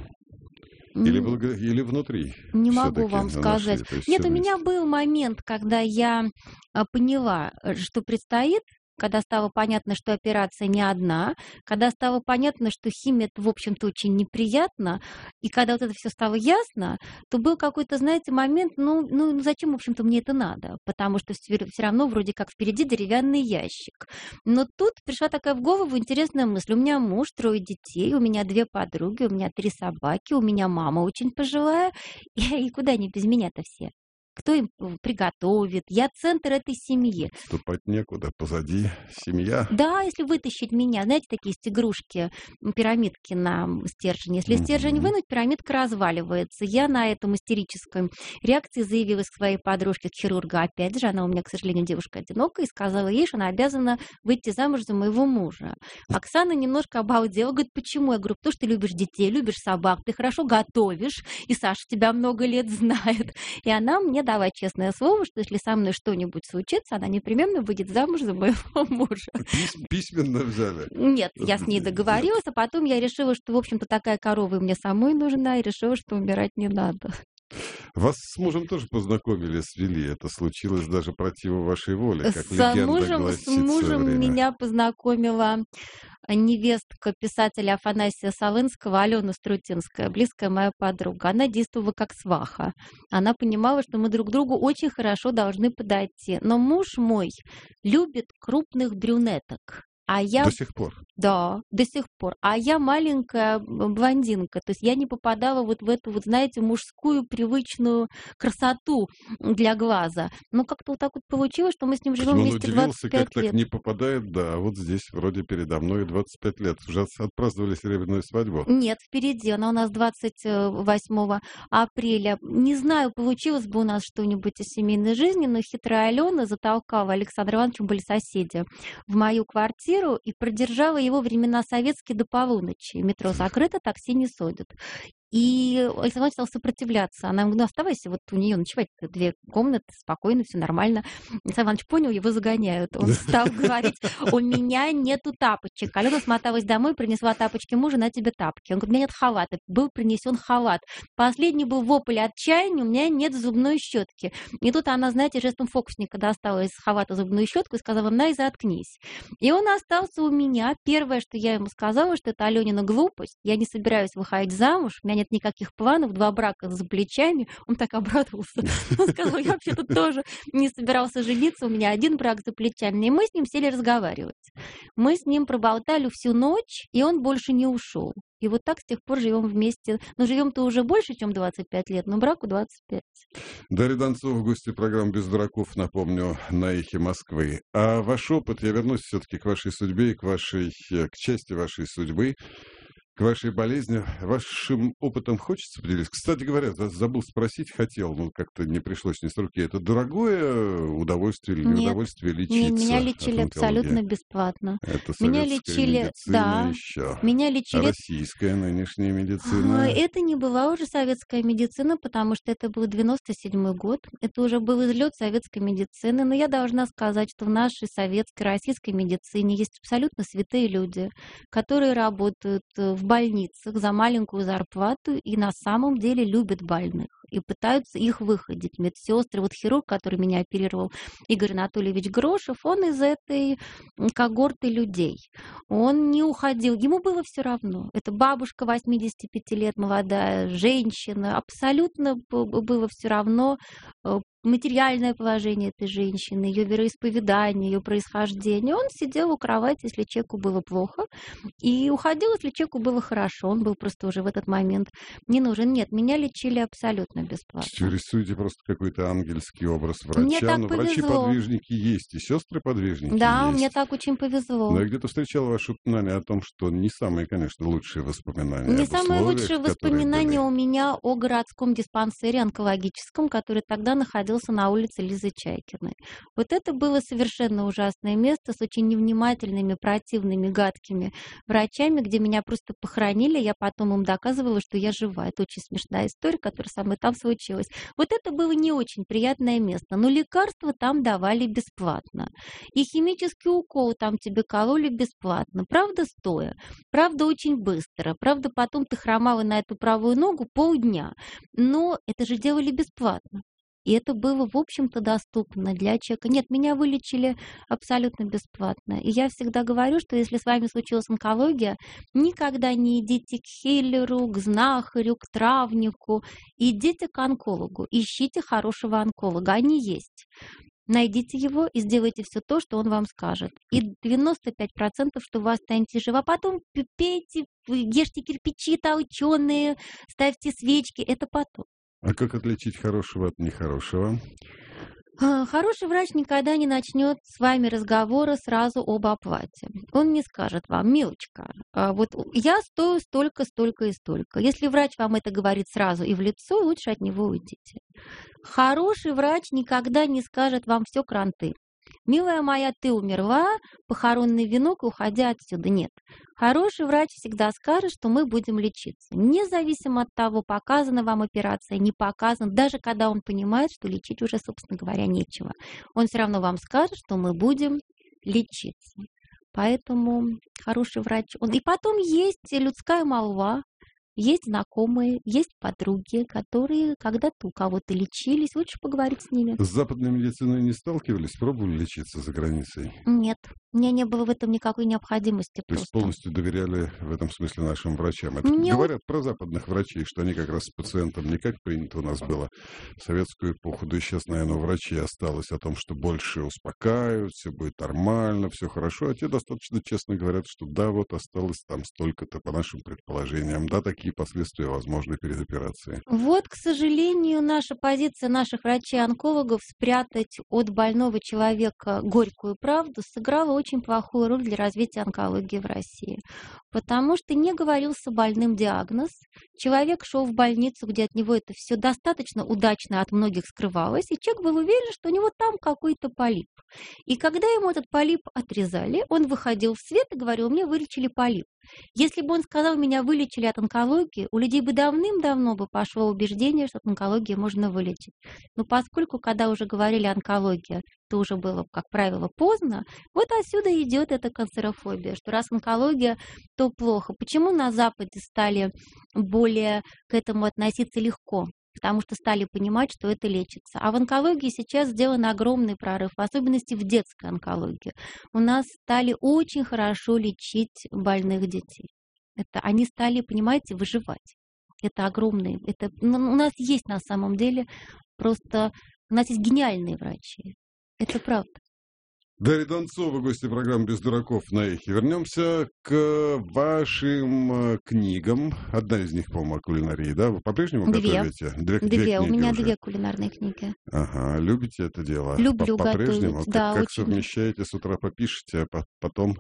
Или, благо... Или внутри? Не могу вам сказать. Нет, у меня был момент, когда я поняла, что предстоит, когда стало понятно, что операция не одна, когда стало понятно, что химия, это, в общем-то, очень неприятно, и когда вот это все стало ясно, то был какой-то, знаете, момент, ну, ну зачем, в общем-то, мне это надо? Потому что все равно вроде как впереди деревянный ящик. Но тут пришла такая в голову интересная мысль. У меня муж, трое детей, у меня две подруги, у меня три собаки, у меня мама очень пожилая, и, и куда они без меня-то все? Кто им приготовит? Я центр этой семьи. Ступать некуда, позади семья. Да, если вытащить меня, знаете, такие игрушки, пирамидки на стержень. Если mm-hmm. стержень вынуть, пирамидка разваливается. Я на этом истерической реакции заявилась к своей подружке, к хирургу. Опять же, она у меня, к сожалению, девушка одинокая, и сказала ей, что она обязана выйти замуж за моего мужа. Оксана немножко обалдела, говорит, почему? Я говорю, потому что ты любишь детей, любишь собак, ты хорошо готовишь, и Саша тебя много лет знает. И она мне дала честное слово, что если со мной что-нибудь случится, она непременно выйдет замуж за моего мужа. Пись- письменно взяли? Нет, я с ней договорилась, а потом я решила, что, в общем-то, такая корова мне самой нужна, и решила, что умирать не надо. Вас с мужем тоже познакомили, свели. Это случилось даже против вашей воли, как с легенда мужем, гласит с мужем время. меня познакомила невестка писателя Афанасия Солынского, Алена Струтинская, близкая моя подруга. Она действовала как сваха. Она понимала, что мы друг к другу очень хорошо должны подойти. Но муж мой любит крупных брюнеток. А я... До сих пор? Да, до сих пор. А я маленькая блондинка, то есть я не попадала вот в эту, вот, знаете, мужскую привычную красоту для глаза. Но как-то вот так вот получилось, что мы с ним живем Он вместе двадцать пять удивился, как лет. так не попадает, да, вот здесь вроде передо мной двадцать пять лет. Уже отпраздновали серебряную свадьбу? Нет, впереди, она у нас двадцать восьмого апреля. Не знаю, получилось бы у нас что-нибудь из семейной жизни, но хитрая Алена затолкала Александра Ивановича, были соседи, в мою квартиру и продержала его времена советские до полуночи. Метро закрыто, такси не ходят. И Александр Иванович стал сопротивляться. Она говорит, ну, оставайся, вот у нее ночевать две комнаты, спокойно, все нормально. Александр Иванович понял, его загоняют. Он стал говорить, у меня нету тапочек. Алена смоталась домой, принесла тапочки мужа, на тебе тапки. Он говорит, у меня нет халата. Был принесен халат. Последний был вопль отчаяния, у меня нет зубной щетки. И тут она, знаете, жестом фокусника достала из халата зубную щетку и сказала, на и заткнись. И он остался у меня. Первое, что я ему сказала, что это Аленина глупость. Я не собираюсь выходить замуж, у меня нет никаких планов, два брака за плечами. Он так обрадовался. Он сказал, я вообще-то тоже не собирался жениться, у меня один брак за плечами. И мы с ним сели разговаривать. Мы с ним проболтали всю ночь, и он больше не ушел. И вот так с тех пор живем вместе. Но живем-то уже больше, чем двадцать пять лет, но браку двадцать пять. Дарья Донцова, гости программы «Без дураков», напомню, на «Эхе Москвы». А ваш опыт, я вернусь все-таки к вашей судьбе и к, вашей, к части вашей судьбы, к вашей болезни. Вашим опытом хочется поделиться? Кстати говоря, забыл спросить, хотел, но как-то не пришлось не с руки. Это дорогое удовольствие или неудовольствие лечиться? Нет, меня лечили абсолютно бесплатно. Это меня советская лечили, медицина да, еще. Меня лечили... А российская нынешняя медицина? Это не была уже советская медицина, потому что это был девяносто седьмой год. Это уже был излет советской медицины. Но я должна сказать, что в нашей советской, российской медицине есть абсолютно святые люди, которые работают в больницах за маленькую зарплату и на самом деле любят больных и пытаются их выходить. Медсестры, вот хирург, который меня оперировал, Игорь Анатольевич Грошев, он из этой когорты людей. Он не уходил, ему было все равно. Это бабушка восьмидесяти пяти лет, молодая женщина, абсолютно было все равно материальное положение этой женщины, ее вероисповедание, ее происхождение. Он сидел у кровати, если человеку было плохо, и уходил, если человеку было хорошо. Он был просто уже в этот момент не нужен. Нет, меня лечили абсолютно бесплатно. Вы рисуете просто какой-то ангельский образ врача. Мне так но повезло. Врачи-подвижники есть, и сестры-подвижники да, есть. мне так очень повезло. Но я где-то встречал ваше упоминание о том, что не самые, конечно, лучшие воспоминания. Не самые лучшие воспоминания у меня о городском диспансере онкологическом, который тогда находился на улице Лизы Чайкиной. Вот это было совершенно ужасное место с очень невнимательными, противными, гадкими врачами, где меня просто похоронили, я потом им доказывала, что я жива. Это очень смешная история, которая со мной там случилась. Вот это было не очень приятное место, но лекарства там давали бесплатно. И химический укол там тебе кололи бесплатно. Правда, стоя. Правда, очень быстро. Правда, потом ты хромала на эту правую ногу полдня. Но это же делали бесплатно. И это было, в общем-то, доступно для человека. Нет, меня вылечили абсолютно бесплатно. И я всегда говорю, что если с вами случилась онкология, никогда не идите к хиллеру, к знахарю, к травнику. Идите к онкологу. Ищите хорошего онколога. Они есть. Найдите его и сделайте все то, что он вам скажет. И девяносто пять процентов, что вы останетесь живы. А потом пейте, ешьте кирпичи толченые, ставьте свечки. Это потом. А как отличить хорошего от нехорошего? Хороший врач никогда не начнет с вами разговора сразу об оплате. Он не скажет вам: милочка, вот я стою столько, столько и столько. Если врач вам это говорит сразу и в лицо, лучше от него уйдите. Хороший врач никогда не скажет вам: все, кранты. Милая моя, ты умерла, похоронный венок, уходи отсюда. Нет. Хороший врач всегда скажет, что мы будем лечиться. Независимо от того, показана вам операция, не показана, даже когда он понимает, что лечить уже, собственно говоря, нечего. Он все равно вам скажет, что мы будем лечиться. Поэтому хороший врач... Он... И потом есть людская молва. Есть знакомые, есть подруги, которые когда-то у кого-то лечились. Лучше поговорить с ними. С западной медициной не сталкивались? Пробовали лечиться за границей? Нет. У меня не было в этом никакой необходимости. То просто. есть полностью доверяли в этом смысле нашим врачам. Это Мне... говорят про западных врачей, что они как раз с пациентом не как принято у нас было в советскую эпоху, да и сейчас, наверное, у врачей осталось о том, что больше успокаивают, все будет нормально, все хорошо. А те достаточно честно говорят, что да, вот осталось там столько-то по нашим предположениям. Да, такие последствия возможны перед операцией. Вот, к сожалению, наша позиция наших врачей-онкологов спрятать от больного человека горькую правду сыграла очень плохую роль для развития онкологии в России. Потому что не говорился больным диагноз. Человек шел в больницу, где от него это все достаточно удачно от многих скрывалось, и человек был уверен, что у него там какой-то полип. И когда ему этот полип отрезали, он выходил в свет и говорил: мне вылечили полип. Если бы он сказал: меня вылечили от онкологии, у людей бы давным-давно бы пошло убеждение, что от онкологии можно вылечить. Но поскольку, когда уже говорили онкология, то уже было, как правило, поздно, вот отсюда идет эта канцерофобия, что раз онкология, то плохо. Почему на Западе стали более к этому относиться легко? Потому что стали понимать, что это лечится. А в онкологии сейчас сделан огромный прорыв, в особенности в детской онкологии. У нас стали очень хорошо лечить больных детей. Это они стали, понимаете, выживать. Это огромные. Это, ну, у нас есть на самом деле просто... У нас есть гениальные врачи. Это правда. Дарья Донцова, гостья программы «Без дураков» на Эхе. Вернемся к вашим книгам. Одна из них, по-моему, о кулинарии, да? Вы по-прежнему две. готовите? Две, две. две У меня уже. две кулинарные книги. Ага. Любите это дело? Люблю по- По-прежнему? готовить, Как, да, как очень. совмещаете? С утра попишете, а по- потом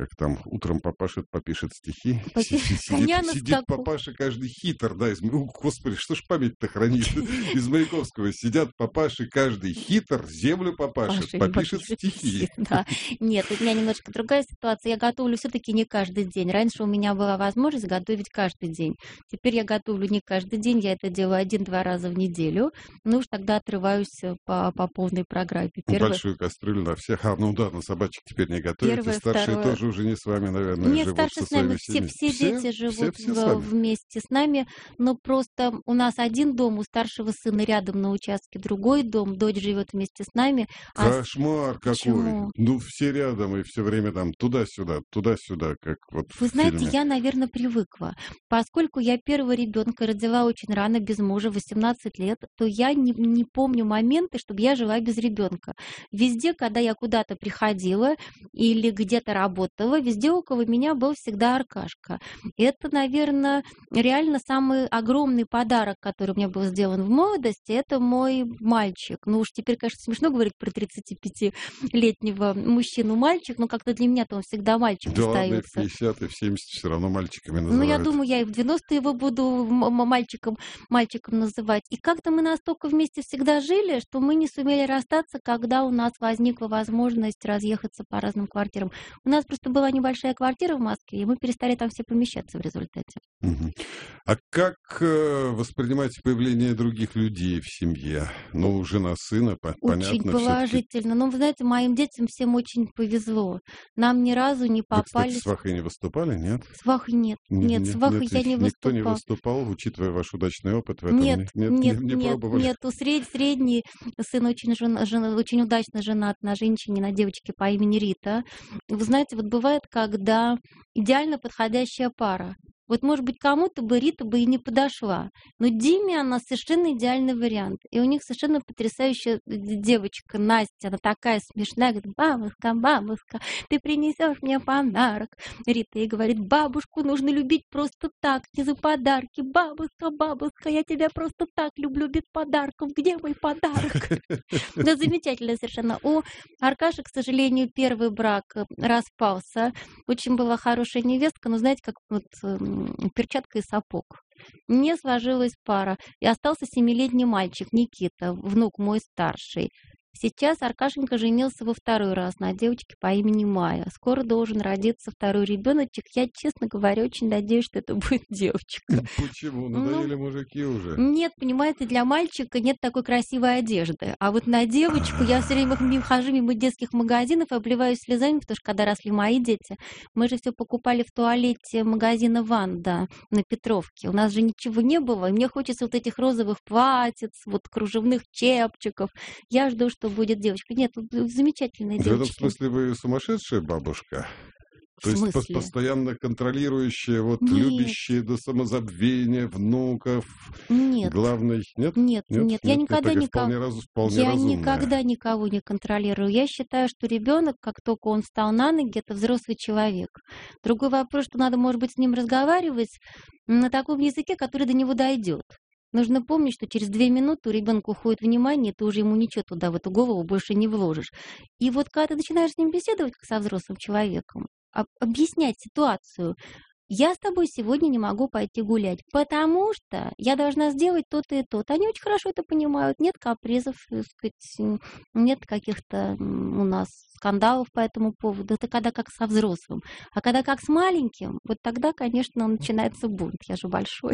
как там, утром папаша попишет стихи, Попи- сидит, Коня на сидит скаку. папаша каждый хитр, да, из, М- господи, что ж память-то хранит, из Маяковского сидят папаши каждый хитр, землю попашет, Паша попишет попишет стихи. стихи, да. Нет, у меня немножко другая ситуация. Я готовлю все-таки не каждый день. Раньше у меня была возможность готовить каждый день. Теперь я готовлю не каждый день, я это делаю один-два раза в неделю. Ну уж тогда отрываюсь э, по, по полной программе. Первое, Большую кастрюлю на всех, а ну да, на собачек теперь не готовите, первое, старшие второе. тоже уже не с вами, наверное, Нет, живут старше со с нами, своими все, семьями. все Все? дети Все, живут все с в- вами? вместе с нами, но просто у нас один дом, у старшего сына рядом на участке другой дом, дочь живет вместе с нами, а с- Кошмар какой. Почему? Ну, все рядом и все время там туда-сюда, туда-сюда, как вот Вы в знаете, фильме. я, наверное, привыкла. Поскольку я первого ребенка родила очень рано, без мужа, восемнадцать лет, то я не, не помню моменты, чтобы я жила без ребенка. Везде, когда я куда-то приходила или где-то работала, везде около меня был всегда Аркашка. Это, наверное, реально самый огромный подарок, который мне был сделан в молодости, это мой мальчик. Ну уж теперь, конечно, смешно говорить про тридцатипятилетнего мужчину мальчик, но как-то для меня-то он всегда мальчик Да ладно, и в остается. пятьдесят, и в семьдесят все равно мальчиками Ну, называют. я думаю, я и в девяностые его буду м- м- мальчиком, мальчиком называть. И как-то мы настолько вместе всегда жили, что мы не сумели расстаться, когда у нас возникла возможность разъехаться по разным квартирам. У нас просто была небольшая квартира в Москве, и мы перестали там все помещаться в результате. Мгм. А как э, воспринимаете появление других людей в семье? Ну, жена сына, по- Очень понятно, все-таки. положительно. Но, вы знаете, моим детям всем очень повезло. Нам ни разу не Вы, кстати, попались... свахой не выступали, нет? Свахи нет. Не- Нет, не- свахи нет, я ведь не никто не выступала. выступал, учитывая ваш удачный опыт в этом. Нет, не, нет, нет, не, не нет, пробовали. нет. У сред- средний сын очень, жен- жен- очень удачно женат на женщине, на девочке по имени Рита. Вы знаете, вот бывает, когда идеально подходящая пара. Вот, может быть, кому-то бы Рита бы и не подошла. Но Диме она совершенно идеальный вариант. И у них совершенно потрясающая д- девочка Настя. Она такая смешная. Говорит: бабушка, бабушка, ты принесешь мне подарок. Рита ей говорит: бабушку нужно любить просто так, не за подарки. Бабушка, бабушка, я тебя просто так люблю без подарков. Где мой подарок? Да, замечательно совершенно. У Аркаши, к сожалению, первый брак э, распался. Очень была хорошая невестка, но знаете, как вот м, перчатка и сапог. Не сложилась пара. И остался семилетний мальчик Никита, внук мой старший. Сейчас Аркашенька женился во второй раз на девочке по имени Майя. Скоро должен родиться второй ребеночек. Я, честно говоря, очень надеюсь, что это будет девочка. Почему? Ну, Надоели мужики уже. нет, понимаете, для мальчика нет такой красивой одежды. А вот на девочку я все время мимо- хожу мимо детских магазинов и обливаюсь слезами, потому что когда росли мои дети, мы же все покупали в туалете магазина «Ванда» на Петровке. У нас же ничего не было, и мне хочется вот этих розовых платьиц, вот кружевных чепчиков. Я жду, что будет девочка. Нет, тут замечательные В этом девочки. смысле вы сумасшедшая бабушка? В То есть пос- смысле? постоянно контролирующая, вот Нет. любящая до самозабвения внуков. Нет. Главный... Нет? Нет, Нет? нет, я Нет? никогда Это никого... вполне, раз- вполне Я разумная. никогда никого не контролирую. Я считаю, что ребенок, как только он встал на ноги, это взрослый человек. Другой вопрос, что надо, может быть, с ним разговаривать на таком языке, который до него дойдет. Нужно помнить, что через две минуты у ребенка уходит внимание, ты уже ему ничего туда, в эту голову больше не вложишь. И вот когда ты начинаешь с ним беседовать, как со взрослым человеком, об- объяснять ситуацию, я с тобой сегодня не могу пойти гулять, потому что я должна сделать то-то и то-то. Они очень хорошо это понимают. Нет капризов, так сказать, нет каких-то м, у нас скандалов по этому поводу. Это когда как со взрослым. А когда как с маленьким, вот тогда, конечно, начинается бунт. Я же большой.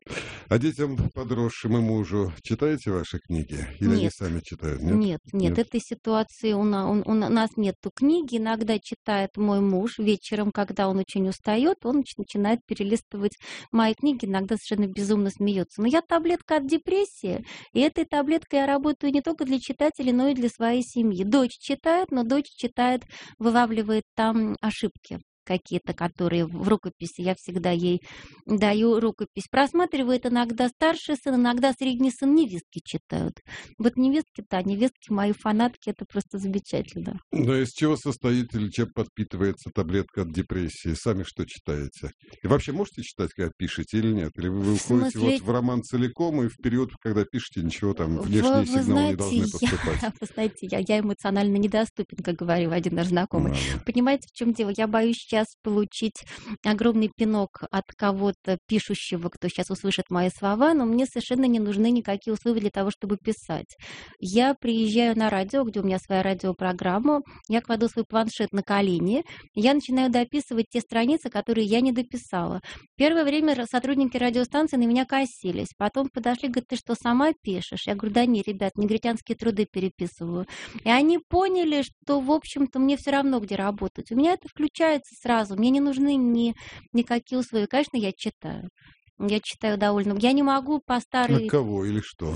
А детям подросшим и мужу читаете ваши книги? Или они Нет. сами читают? Нет? Нет, нет, Нет. этой ситуации у на- у- у нас нету книги. Иногда читает мой муж вечером, когда он очень устает, он нач- начинает перелистывать мои книги, иногда совершенно безумно смеется. Но я таблетка от депрессии, и этой таблеткой я работаю не только для читателей, но и для своей семьи. Дочь читает, но дочь читает, вылавливает там ошибки какие-то, которые в рукописи, я всегда ей даю рукопись. Просматривает иногда старший сын, иногда средний сын, невестки читают. Вот невестки, да, невестки, мои фанатки, это просто замечательно. Но из чего состоит или чем подпитывается таблетка от депрессии? Сами что читаете? И вообще можете читать, когда пишете, или нет? Или вы В уходите смысле- вот в роман целиком, и в период, когда пишете, ничего там, Вы- внешние вы сигналы не знаете, должны я- поступать? Вы знаете, я, я эмоционально недоступен, как говорил один наш знакомый. Ладно. Понимаете, в чем дело? Я боюсь сейчас получить огромный пинок от кого-то пишущего, кто сейчас услышит мои слова, но мне совершенно не нужны никакие условия для того, чтобы писать. Я приезжаю на радио, где у меня своя радиопрограмма, я кладу свой планшет на колени, я начинаю дописывать те страницы, которые я не дописала. Первое время сотрудники радиостанции на меня косились, потом подошли, говорят, ты что, сама пишешь? Я говорю, да не, ребят, негритянские труды переписываю. И они поняли, что, в общем-то, мне все равно, где работать. У меня это включается сразу, мне не нужны ни, никакие условия. Конечно, я читаю. Я читаю довольно... Я не могу по старой... На кого или что?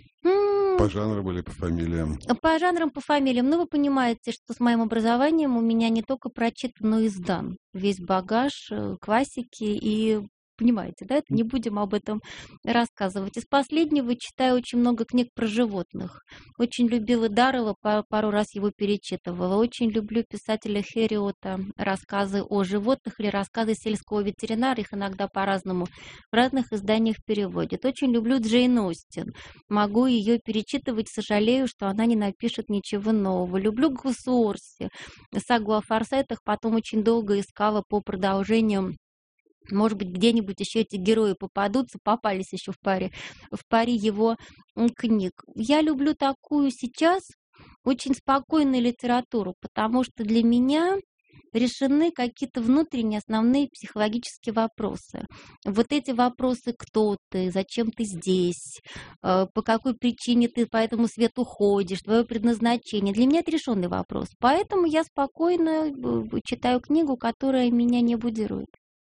М, По жанрам или по фамилиям? По жанрам, по фамилиям. Ну, вы понимаете, что с моим образованием у меня не только прочитан, но и сдан весь багаж э, классики и... Понимаете, да? Это не будем об этом рассказывать. Из последнего читаю очень много книг про животных. Очень любила Даррелла, па- пару раз его перечитывала. Очень люблю писателя Хэриота, рассказы о животных или рассказы сельского ветеринара, их иногда по-разному в разных изданиях переводят. Очень люблю Джейн Остин. Могу ее перечитывать, сожалею, что она не напишет ничего нового. Люблю Гусу Орси. Сагу о Форсайтах потом очень долго искала по продолжению. Может быть, где-нибудь еще эти герои попадутся, попались еще в паре, в паре его м, книг. Я люблю такую сейчас очень спокойную литературу, потому что для меня решены какие-то внутренние основные психологические вопросы. Вот эти вопросы: кто ты, зачем ты здесь, э, по какой причине ты по этому свету ходишь, твое предназначение. Для меня это решенный вопрос. Поэтому я спокойно э, читаю книгу, которая меня не будирует.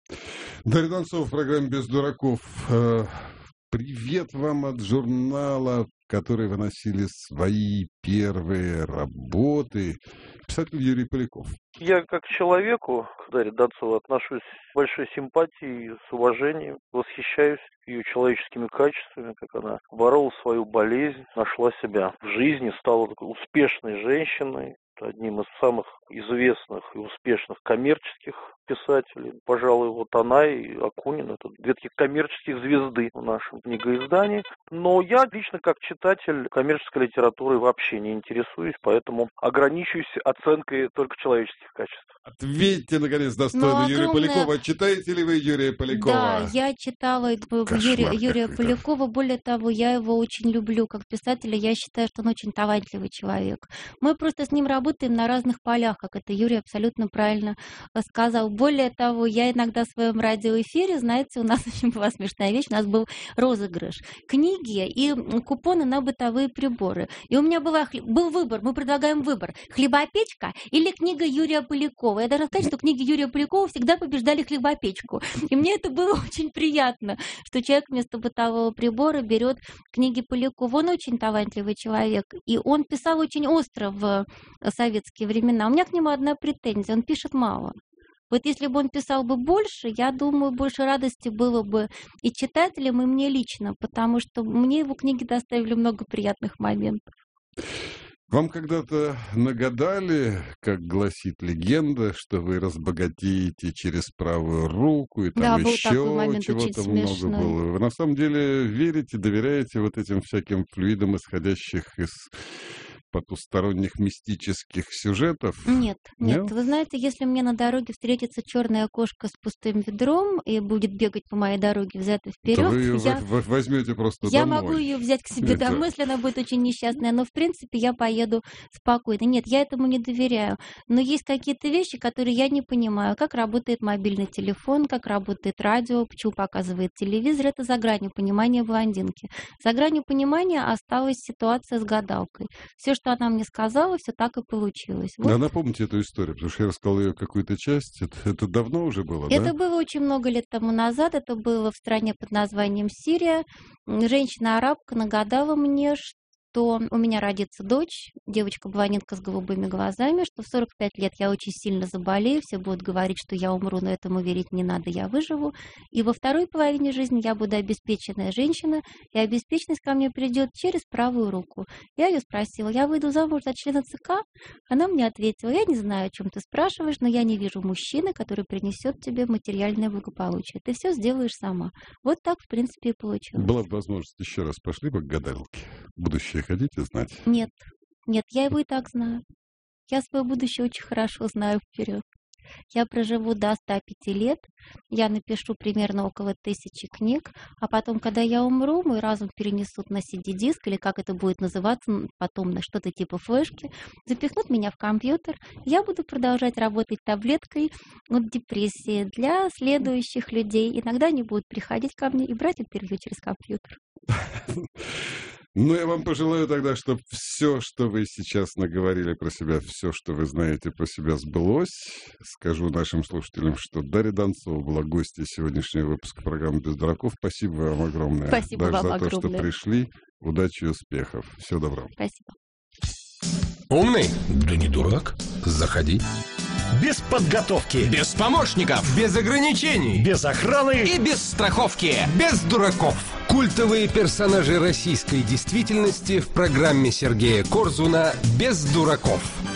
Дарья Донцова в программе «Без дураков». Э, Привет вам от журнала, которые выносили свои первые работы. Писатель Юрий Поляков. Я как к человеку, к Дарье Донцовой, отношусь с большой симпатией, с уважением, восхищаюсь ее человеческими качествами, как она боролась свою болезнь, нашла себя в жизни, стала такой успешной женщиной, одним из самых известных и успешных коммерческих писателей. Пожалуй, вот она и Акунин — это две таких коммерческих звезды в нашем книгоиздании. Но я лично, как читатель коммерческой литературы, вообще не интересуюсь, поэтому ограничиваюсь оценкой только человеческих качеств. Ответьте, наконец, достойно Ну, Юрия огромное- Полякова. Читаете ли вы Юрия Полякова? Да, я читала э, Кошмар Юрия, Юрия какой-то. Полякова. Более того, я его очень люблю как писателя. Я считаю, что он очень талантливый человек. Мы просто с ним работаем на разных полях, как это Юрий абсолютно правильно э, сказал. Более того, я иногда в своем радиоэфире, знаете, у нас очень была смешная вещь, у нас был розыгрыш книги и м, купоны на бытовые приборы. И у меня была, хле- был выбор, мы предлагаем выбор: хлебопечка или книга Юрия Полякова. Я должна сказать, что книги Юрия Полякова всегда побеждали хлебопечку. И мне это было очень приятно, что человек вместо бытового прибора берет книги Полякова. Он очень талантливый человек, и он писал очень остро в э, советские времена. У меня к нему одна претензия: он пишет мало. Вот если бы он писал бы больше, я думаю, больше радости было бы и читателям, и мне лично, потому что мне его книги доставили много приятных моментов. Вам когда-то нагадали, как гласит легенда, что вы разбогатеете через правую руку, и там Да, был еще такой момент очень чего-то много смешной. было. Вы на самом деле верите, доверяете вот этим всяким флюидам, исходящих из потусторонних мистических сюжетов? Нет, нет. Нет? Вы знаете, если мне на дороге встретится черная кошка с пустым ведром и будет бегать по моей дороге взад и То вперед, вы ее я, в- в- возьмете просто я домой. могу ее взять к себе Это- домой, если она будет очень несчастная, но в принципе я поеду спокойно. Нет, я этому не доверяю. Но есть какие-то вещи, которые я не понимаю. Как работает мобильный телефон, как работает радио, почему показывает телевизор. Это за гранью понимания блондинки. За гранью понимания осталась ситуация с гадалкой. Все, что она мне сказала, все так и получилось. Вот. Да, напомните эту историю, потому что я рассказал ее какую-то часть. Это, это давно уже было, Это да? было очень много лет тому назад. Это было в стране под названием Сирия. М, Женщина-арабка нагадала мне, что у меня родится дочь, девочка-блондинка с голубыми глазами, что в сорок пять лет я очень сильно заболею, все будут говорить, что я умру, но этому верить не надо, я выживу. И во второй половине жизни я буду обеспеченная женщина, и обеспеченность ко мне придет через правую руку. Я ее спросила: я выйду замуж за члена ЦК? Она мне ответила: я не знаю, о чем ты спрашиваешь, но я не вижу мужчины, который принесет тебе материальное благополучие. Ты все сделаешь сама. Вот так, в принципе, и получилось. Была бы возможность еще раз, пошли бы к гадалке. Будущее хотите знать? Нет, нет, я его и так знаю. Я свое будущее очень хорошо знаю вперед. я проживу до ста пяти лет, я напишу примерно около тысячи книг, а потом, когда я умру, мой разум перенесут на си ди-диск, или как это будет называться, потом на что-то типа флешки, запихнут меня в компьютер, я буду продолжать работать таблеткой от депрессии для следующих людей. Иногда они будут приходить ко мне и брать интервью через компьютер. Ну, я вам пожелаю тогда, чтобы все, что вы сейчас наговорили про себя, все, что вы знаете про себя, сбылось. Скажу нашим слушателям, что Дарья Донцова была гостьей сегодняшнего выпуска программы «Без дураков». Спасибо вам огромное. Спасибо Даже вам за огромное. то, что пришли. Удачи и успехов. Всего доброго. Спасибо. Умный? Да не дурак. Заходи. Без подготовки, Без помощников. Без ограничений. без охраны. И без страховки. Без дураков. Культовые персонажи российской действительности в программе Сергея Корзуна «Без дураков».